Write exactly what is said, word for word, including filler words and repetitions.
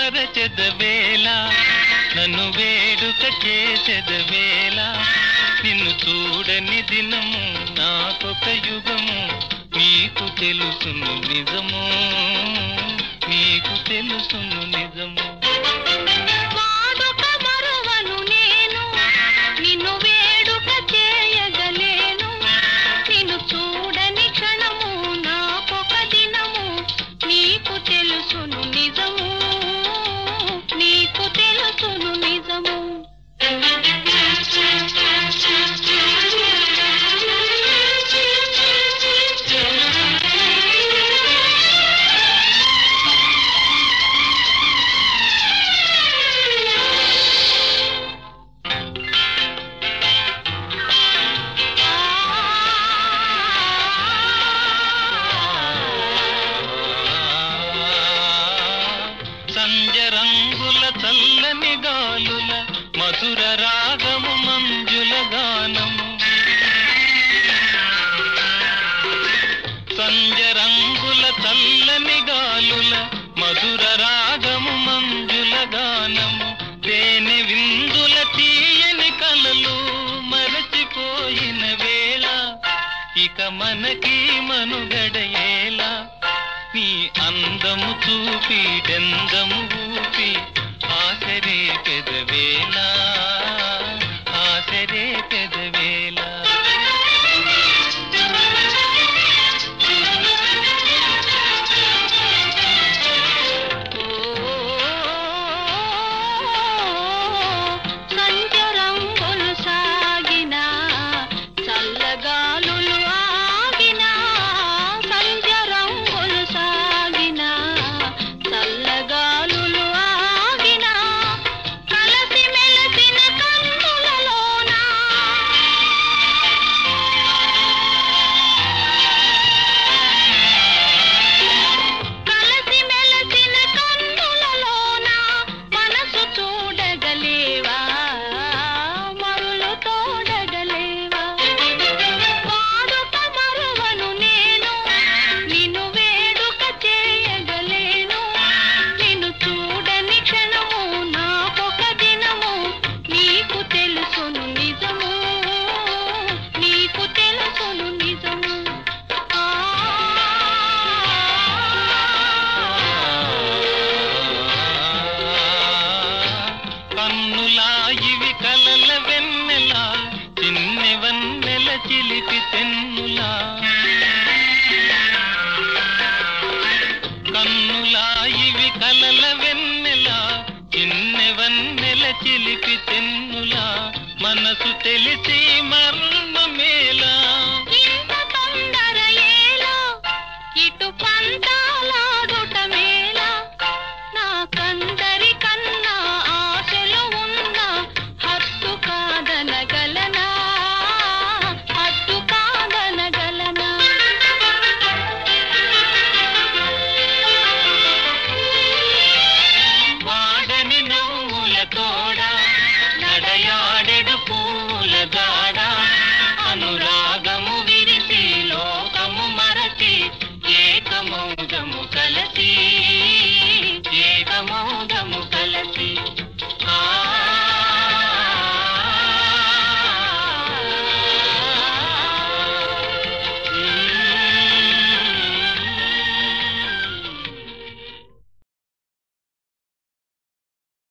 మరచెదవేళ నన్ను వేడుక చేసెదవేళ నిన్ను చూడని దినము నాకొక యుగము నీకు తెలుసును నిజము నీకు తెలుసును నిజము సంజరంగుల చల్లని గాలుల మధుర రాగము మంజుల గానము సంజరంగుల చల్లని గాలుల మధుర రాగము మంజుల గానము తేనె విందుల తీయని కలలు మరచిపోయిన వేళ ఇక మనకి మనుగడయేలా నీ అందము చూపి డెందము ఊపి ఆసరే పెదవేళ ఆసరే పెదవేళ సంజరంగులు సాగిన చల్లగాలులు ఆగిన సంజరంగులు సాగిన చల్లగాలులు ఆగిన కలసి మెలసిన కన్నులలోన కలసి మెలసిన కన్నులలోన మనసు చూడగలేవా మరులు తోడగలేవా వాడుక మరువను నేను నిన్ను వేడుక చేయగలేను నిన్ను చూడని క్షణము నాకొక దినము నీకు తెలుసును నిజము నీకు తెలుసును నిజము ఆ కన్నులా ఇవి కలల వెన్నెలా చిన్నె వన్నెల చిలిపి తెన్నులా కన్నులా ఇవి కలల వెన్నెలా చిన్నె వన్నెల చిలిపి తెన్నులా మనసు తెలిసి మర్మమేలా